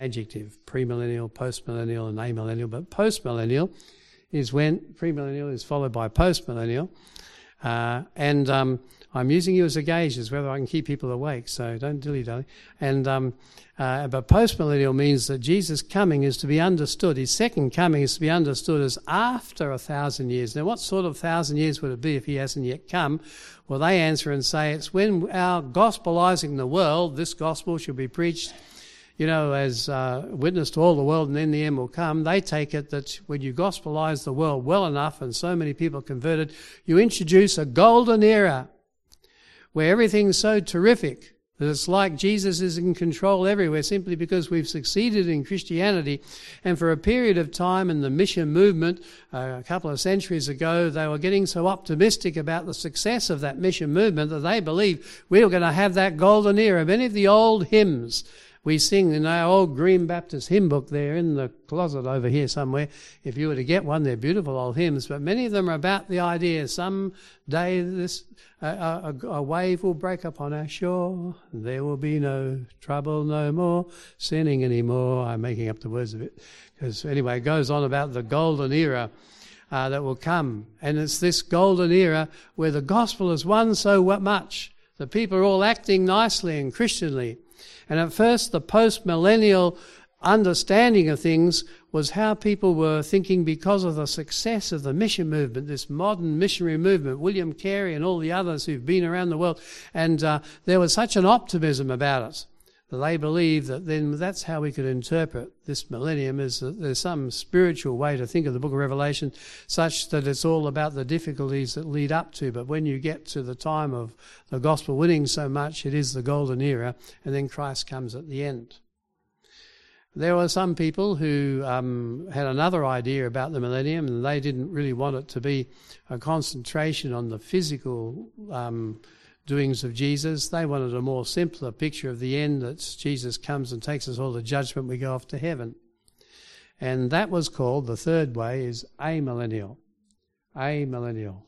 adjective, premillennial, postmillennial, and amillennial. But postmillennial is when premillennial is followed by postmillennial. I'm using you as a gauge as whether I can keep people awake, so don't dilly-dally. But postmillennial means that Jesus' coming is to be understood. His second coming is to be understood as after 1,000 years. Now, what sort of 1,000 years would it be if he hasn't yet come? Well, they answer and say it's when our gospelizing the world, this gospel shall be preached, as witness to all the world, and then the end will come. They take it that when you gospelize the world well enough and so many people converted, you introduce a golden era where everything's so terrific that it's like Jesus is in control everywhere simply because we've succeeded in Christianity. And for a period of time in the mission movement, a couple of centuries ago, they were getting so optimistic about the success of that mission movement that they believed we were going to have that golden era. Many of the old hymns we sing in our old Green Baptist hymn book there in the closet over here somewhere. If you were to get one, they're beautiful old hymns, but many of them are about the idea some day a wave will break upon our shore. There will be no trouble no more, sinning anymore. I'm making up the words of it. Because anyway, it goes on about the golden era that will come. And it's this golden era where the gospel has won so much. The people are all acting nicely and Christianly. And at first, the post-millennial understanding of things was how people were thinking because of the success of the mission movement, this modern missionary movement, William Carey and all the others who've been around the world. And there was such an optimism about it that they believed that then that's how we could interpret this millennium, is that there's some spiritual way to think of the book of Revelation such that it's all about the difficulties that lead up to. But when you get to the time of the gospel winning so much, it is the golden era, and then Christ comes at the end. There were some people who had another idea about the millennium, and they didn't really want it to be a concentration on the physical doings of Jesus. They wanted a more simpler picture of the end, that Jesus comes and takes us all to judgment, we go off to heaven. And that was called, the third way is amillennial. Amillennial.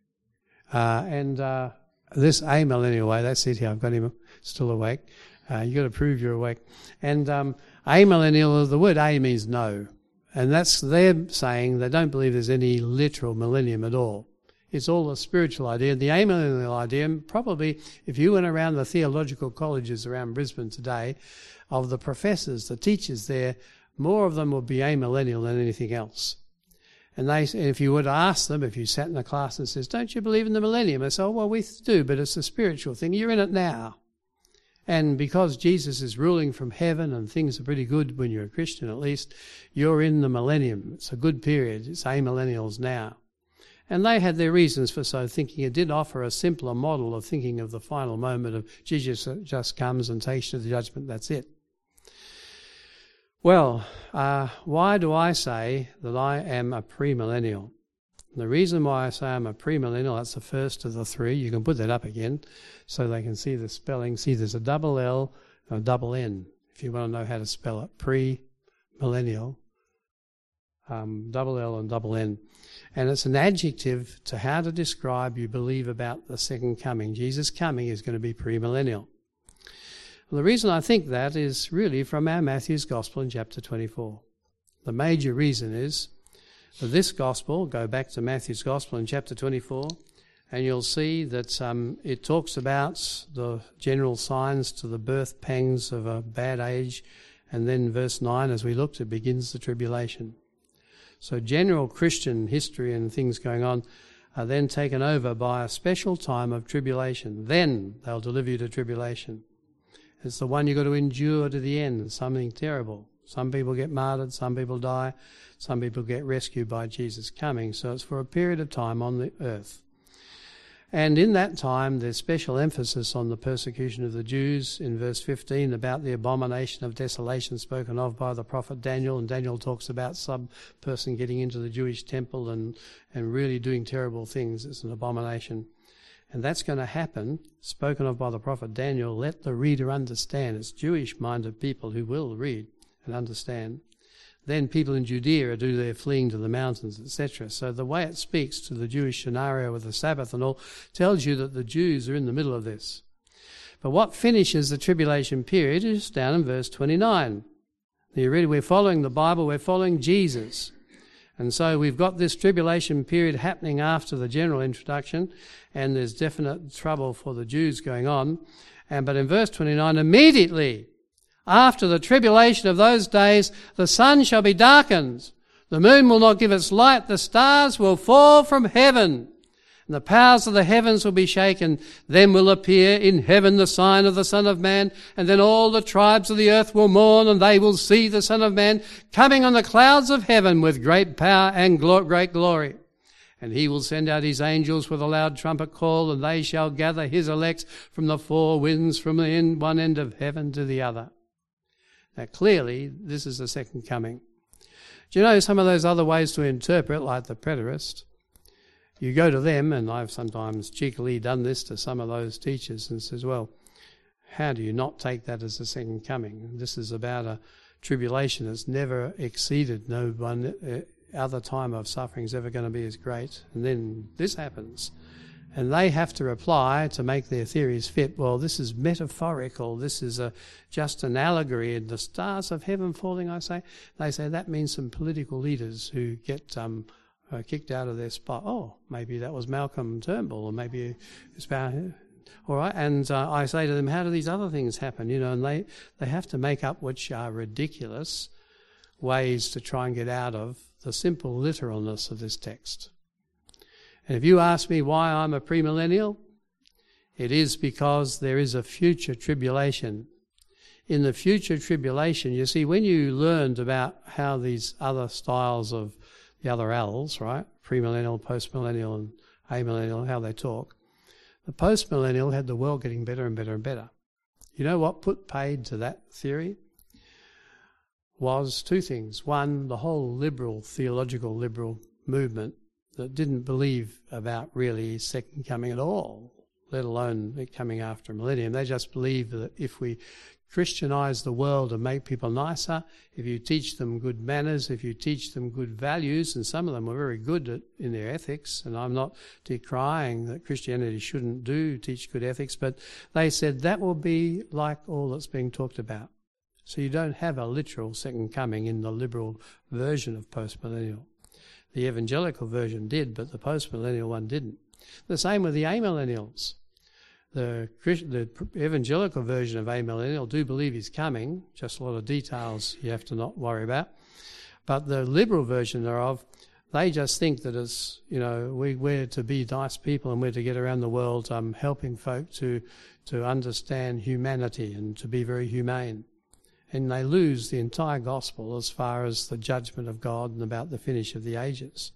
This amillennial way, that's it here, I've got him still awake. You've got to prove you're awake. And amillennial, the word a means no. And that's they're saying they don't believe there's any literal millennium at all. It's all a spiritual idea. The amillennial idea, probably if you went around the theological colleges around Brisbane today, of the professors, the teachers there, more of them would be amillennial than anything else. And if you were to ask them, if you sat in a class and says, don't you believe in the millennium? They say, oh, well, we do, but it's a spiritual thing. You're in it now. And because Jesus is ruling from heaven and things are pretty good when you're a Christian at least, you're in the millennium. It's a good period. It's amillennials now. And they had their reasons for so thinking. It did offer a simpler model of thinking of the final moment of Jesus just comes and takes you to the judgment, that's it. Well, why do I say that I am a premillennial? The reason why I say I'm a premillennial, that's the first of the three. You can put that up again so they can see the spelling. See, there's a double L and a double N, if you want to know how to spell it. Premillennial, double L and double N. And it's an adjective to how to describe you believe about the second coming. Jesus' coming is going to be premillennial. Well, the reason I think that is really from our Matthew's Gospel in chapter 24. The major reason is that this Gospel, go back to Matthew's Gospel in chapter 24, and you'll see that it talks about the general signs to the birth pangs of a bad age, and then verse 9, as we looked, it begins the tribulation. So general Christian history and things going on are then taken over by a special time of tribulation. Then they'll deliver you to tribulation. It's the one you've got to endure to the end. It's something terrible. Some people get martyred, some people die, some people get rescued by Jesus coming. So it's for a period of time on the earth. And in that time, there's special emphasis on the persecution of the Jews in verse 15 about the abomination of desolation spoken of by the prophet Daniel. And Daniel talks about some person getting into the Jewish temple and really doing terrible things. It's an abomination. And that's going to happen, spoken of by the prophet Daniel. Let the reader understand. It's Jewish-minded people who will read and understand. Then people in Judea do their fleeing to the mountains, etc. So the way it speaks to the Jewish scenario with the Sabbath and all tells you that the Jews are in the middle of this. But what finishes the tribulation period is down in verse 29. You read, we're following the Bible, we're following Jesus. And so we've got this tribulation period happening after the general introduction, and there's definite trouble for the Jews going on. But in verse 29, immediately after the tribulation of those days, the sun shall be darkened, the moon will not give its light, the stars will fall from heaven, and the powers of the heavens will be shaken. Then will appear in heaven the sign of the Son of Man, and then all the tribes of the earth will mourn, and they will see the Son of Man coming on the clouds of heaven with great power and great glory. And he will send out his angels with a loud trumpet call, and they shall gather his elect from the four winds, from one end of heaven to the other. Now clearly, this is the second coming. Do you know some of those other ways to interpret, like the preterist? You go to them, and I've sometimes cheekily done this to some of those teachers, and says, well, how do you not take that as the second coming? This is about a tribulation that's never exceeded. No one other time of suffering is ever going to be as great. And then this happens. And they have to reply to make their theories fit. Well, this is metaphorical. This is just an allegory. And the stars of heaven falling, I say. They say that means some political leaders who get kicked out of their spot. Oh, maybe that was Malcolm Turnbull, or maybe it's about... All right, and I say to them, how do these other things happen? You know, and they have to make up which are ridiculous ways to try and get out of the simple literalness of this text. And if you ask me why I'm a premillennial, it is because there is a future tribulation. In the future tribulation, you see, when you learned about how these other styles of the other L's, right, premillennial, postmillennial and amillennial, how they talk, the postmillennial had the world getting better and better and better. You know what put paid to that theory? Was two things. One, the whole theological liberal movement that didn't believe about really second coming at all, let alone it coming after a millennium. They just believed that if we Christianize the world and make people nicer, if you teach them good manners, if you teach them good values, and some of them were very good in their ethics, and I'm not decrying that Christianity shouldn't teach good ethics, but they said that will be like all that's being talked about. So you don't have a literal second coming in the liberal version of postmillennial. The evangelical version did, but the postmillennial one didn't. The same with the amillennials. The evangelical version of amillennial do believe he's coming, just a lot of details you have to not worry about. But the liberal version thereof, they just think that it's, you know, we're to be nice people and we're to get around the world helping folk to understand humanity and to be very humane. And they lose the entire gospel as far as the judgment of God and about the finish of the ages.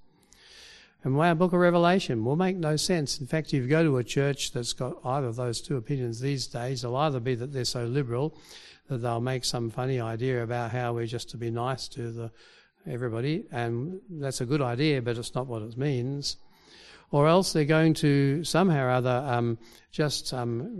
And our book of Revelation will make no sense. In fact, if you go to a church that's got either of those two opinions these days, it'll either be that they're so liberal that they'll make some funny idea about how we're just to be nice to everybody, and that's a good idea, but it's not what it means. Or else they're going to somehow or other just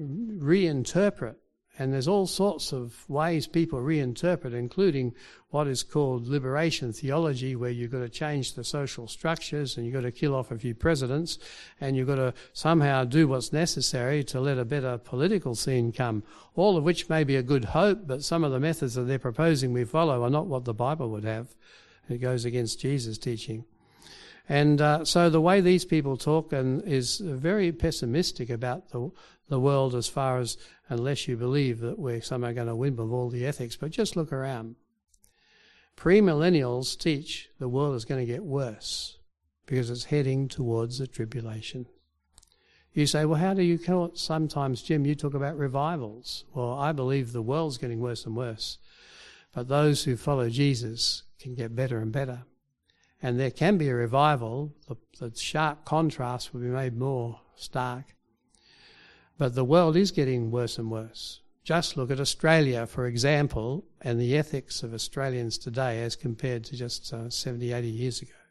reinterpret. And there's all sorts of ways people reinterpret, including what is called liberation theology, where you've got to change the social structures and you've got to kill off a few presidents and you've got to somehow do what's necessary to let a better political scene come, all of which may be a good hope, but some of the methods that they're proposing we follow are not what the Bible would have. It goes against Jesus' teaching. And so the way these people talk is very pessimistic about the world as far as, unless you believe that we're somehow going to win with all the ethics, but just look around. Premillennials teach the world is going to get worse because it's heading towards a tribulation. You say, well, how do you call it? Sometimes, Jim, you talk about revivals. Well, I believe the world's getting worse and worse, but those who follow Jesus can get better and better. And there can be a revival. The sharp contrast will be made more stark. But the world is getting worse and worse. Just look at Australia, for example, and the ethics of Australians today as compared to just 70, 80 years ago.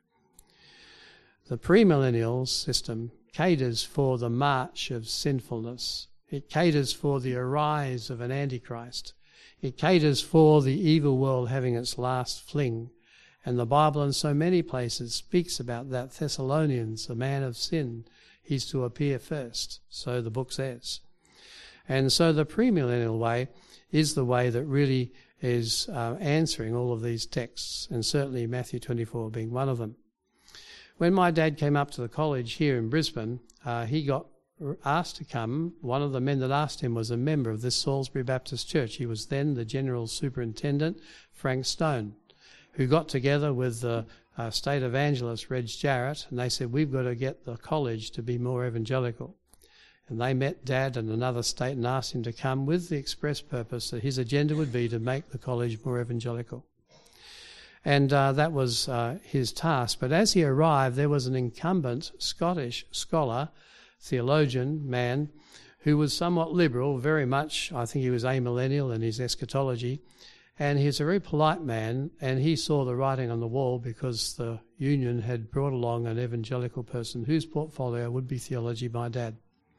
The premillennial system caters for the march of sinfulness. It caters for the arise of an antichrist. It caters for the evil world having its last fling. And the Bible in so many places speaks about that. Thessalonians, the man of sin, he's to appear first, so the book says. And so the premillennial way is the way that really is answering all of these texts, and certainly Matthew 24 being one of them. When my dad came up to the college here in Brisbane, he got asked to come. One of the men that asked him was a member of this Salisbury Baptist Church. He was then the General Superintendent, Frank Stone, who got together with the state evangelist, Reg Jarrett, and they said, we've got to get the college to be more evangelical. And they met Dad and another state and asked him to come with the express purpose that his agenda would be to make the college more evangelical. And that was his task. But as he arrived, there was an incumbent Scottish scholar, theologian, man, who was somewhat liberal, very much, I think he was amillennial in his eschatology, and he's a very polite man, and he saw the writing on the wall because the union had brought along an evangelical person whose portfolio would be theology, my dad.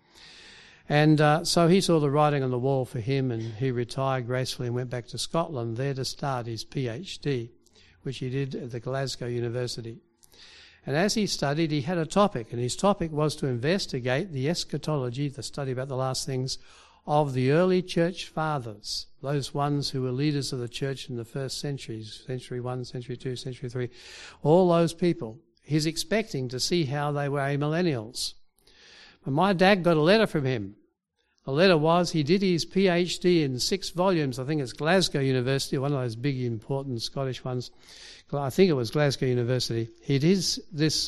And so he saw the writing on the wall for him, and he retired gracefully and went back to Scotland there to start his PhD, which he did at the Glasgow University. And as he studied, he had a topic, and his topic was to investigate the eschatology, the study about the last things, of the early church fathers, those ones who were leaders of the church in the first centuries, century 1, century 2, century 3, all those people. He's expecting to see how they were amillennials. But my dad got a letter from him. The letter was, he did his PhD in 6 volumes. I think it's Glasgow University, one of those big, important Scottish ones. I think it was Glasgow University. He did this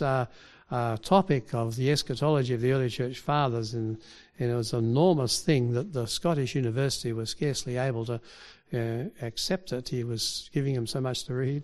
topic of the eschatology of the early church fathers, and it was an enormous thing that the Scottish University was scarcely able to accept it. He was giving him so much to read.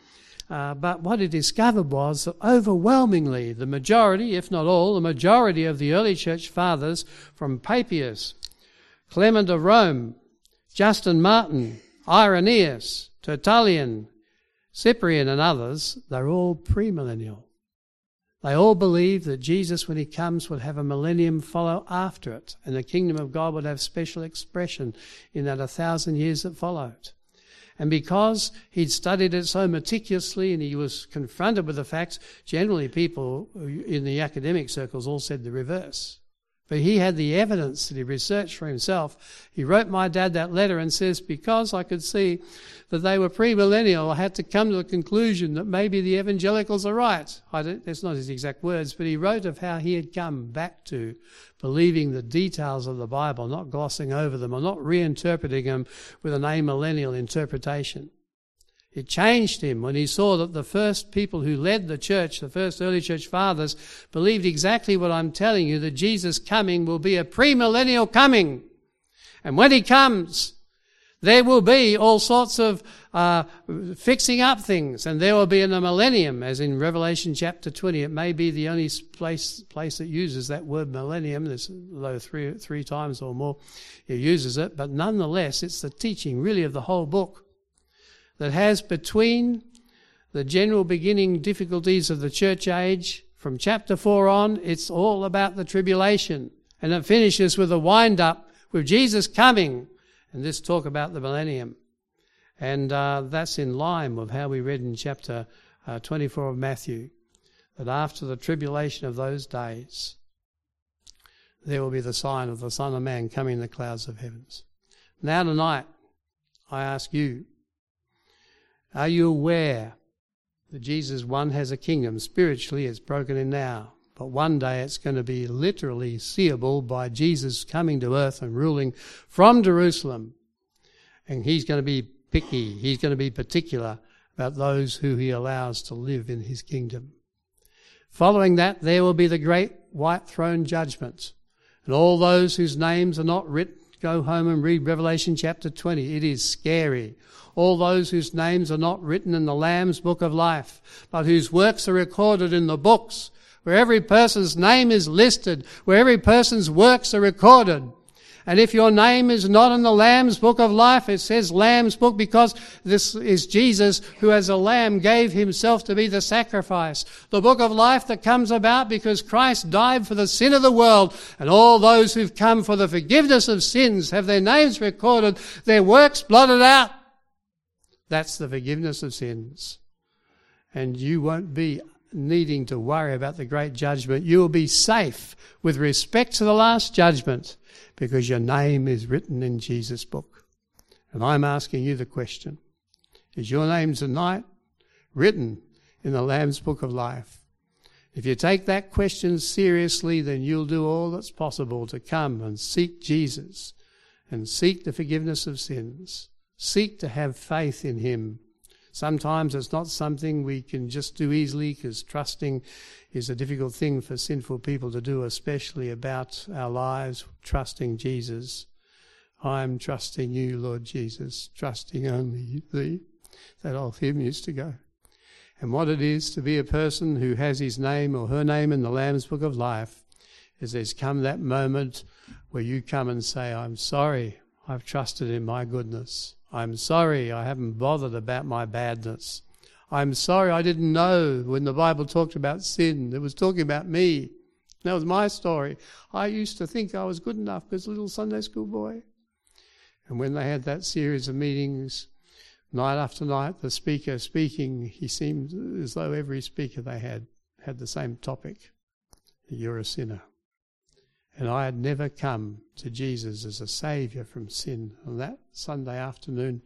But what he discovered was that overwhelmingly the majority, if not all, the majority of the early church fathers, from Papias, Clement of Rome, Justin Martyr, Irenaeus, Tertullian, Cyprian and others, they're all premillennial. They all believe that Jesus, when he comes, would have a millennium follow after it, and the kingdom of God would have special expression in that 1,000 years that followed. And because he'd studied it so meticulously and he was confronted with the facts, generally people in the academic circles all said the reverse. But he had the evidence that he researched for himself. He wrote my dad that letter and says, because I could see that they were premillennial, I had to come to the conclusion that maybe the evangelicals are right. That's not his exact words, but he wrote of how he had come back to believing the details of the Bible, not glossing over them or not reinterpreting them with an amillennial interpretation. It changed him when he saw that the first people who led the church, the first early church fathers, believed exactly what I'm telling you, that Jesus' coming will be a premillennial coming. And when he comes, there will be all sorts of fixing up things, and there will be in a millennium, as in Revelation chapter 20. It may be the only place that uses that word millennium. There's though three times or more it uses it, but nonetheless, it's the teaching really of the whole book that has between the general beginning difficulties of the church age, from chapter 4 on, it's all about the tribulation. And it finishes with a wind-up with Jesus coming, and this talk about the millennium. And that's in line with how we read in chapter 24 of Matthew, that after the tribulation of those days, there will be the sign of the Son of Man coming in the clouds of heavens. Now tonight, I ask you, are you aware that Jesus, one, has a kingdom? Spiritually, it's broken in now. But one day it's going to be literally seeable by Jesus coming to earth and ruling from Jerusalem. And he's going to be picky. He's going to be particular about those who he allows to live in his kingdom. Following that, there will be the great white throne judgment. And all those whose names are not written, go home and read Revelation chapter 20. It is scary. All those whose names are not written in the Lamb's book of life, but whose works are recorded in the books, where every person's name is listed, where every person's works are recorded. And if your name is not in the Lamb's book of life, it says Lamb's book because this is Jesus who as a lamb gave himself to be the sacrifice. The book of life that comes about because Christ died for the sin of the world, and all those who've come for the forgiveness of sins have their names recorded, their works blotted out. That's the forgiveness of sins. And you won't be needing to worry about the great judgment. You will be safe with respect to the last judgment because your name is written in Jesus' book. And I'm asking you the question, is your name tonight written in the Lamb's Book of Life? If you take that question seriously, then you'll do all that's possible to come and seek Jesus and seek the forgiveness of sins. Seek to have faith in him. Sometimes it's not something we can just do easily, because trusting is a difficult thing for sinful people to do, especially about our lives, trusting Jesus. I'm trusting you, Lord Jesus, trusting only thee. That old hymn used to go. And what it is to be a person who has his name or her name in the Lamb's Book of Life is there's come that moment where you come and say, I'm sorry, I've trusted in my goodness. I'm sorry I haven't bothered about my badness. I'm sorry I didn't know when the Bible talked about sin. It was talking about me. That was my story. I used to think I was good enough as a little Sunday school boy. And when they had that series of meetings, night after night, the speaker speaking, he seemed as though every speaker they had the same topic. You're a sinner. And I had never come to Jesus as a saviour from sin. On that Sunday afternoon,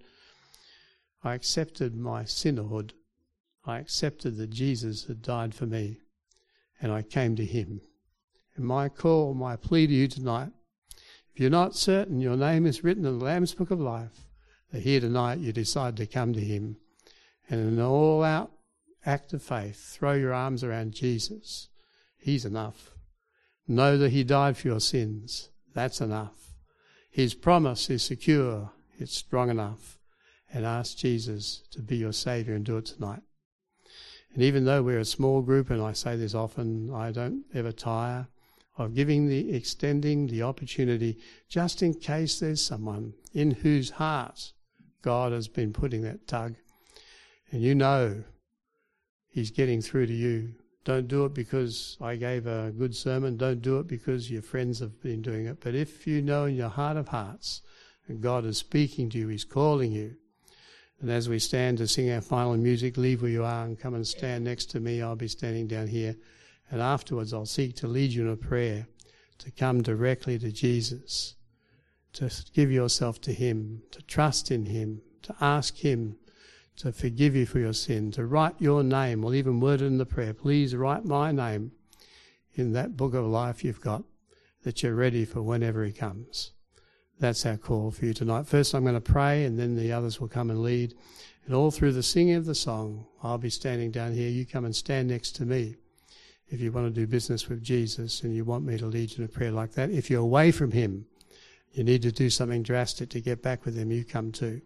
I accepted my sinnerhood. I accepted that Jesus had died for me, and I came to him. And my call, my plea to you tonight, if you're not certain your name is written in the Lamb's Book of Life, that here tonight you decide to come to him, and in an all-out act of faith, throw your arms around Jesus. He's enough. Know that he died for your sins. That's enough. His promise is secure. It's strong enough. And ask Jesus to be your saviour and do it tonight. And even though we're a small group, and I say this often, I don't ever tire of extending the opportunity, just in case there's someone in whose heart God has been putting that tug. And you know he's getting through to you. Don't do it because I gave a good sermon. Don't do it because your friends have been doing it. But if you know in your heart of hearts that God is speaking to you, he's calling you, and as we stand to sing our final music, leave where you are and come and stand next to me. I'll be standing down here. And afterwards I'll seek to lead you in a prayer, to come directly to Jesus, to give yourself to him, to trust in him, to ask him to forgive you for your sin, to write your name. We'll even word it in the prayer. Please write my name in that book of life you've got, that you're ready for whenever he comes. That's our call for you tonight. First I'm going to pray, and then the others will come and lead. And all through the singing of the song, I'll be standing down here. You come and stand next to me if you want to do business with Jesus and you want me to lead you in a prayer like that. If you're away from him, you need to do something drastic to get back with him, you come too.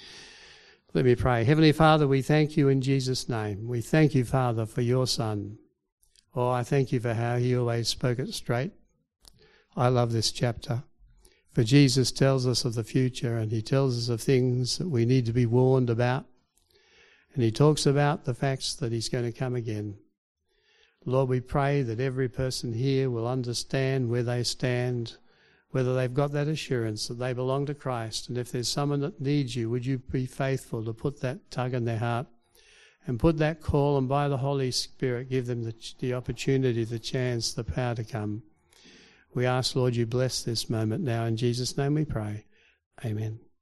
Let me pray. Heavenly Father, we thank you in Jesus' name. We thank you, Father, for your Son. Oh, I thank you for how he always spoke it straight. I love this chapter. For Jesus tells us of the future, and he tells us of things that we need to be warned about. And he talks about the facts that he's going to come again. Lord, we pray that every person here will understand where they stand, whether they've got that assurance that they belong to Christ. And if there's someone that needs you, would you be faithful to put that tug in their heart and put that call, and by the Holy Spirit give them the opportunity, the chance, the power to come. We ask, Lord, you bless this moment now. In Jesus' name we pray. Amen.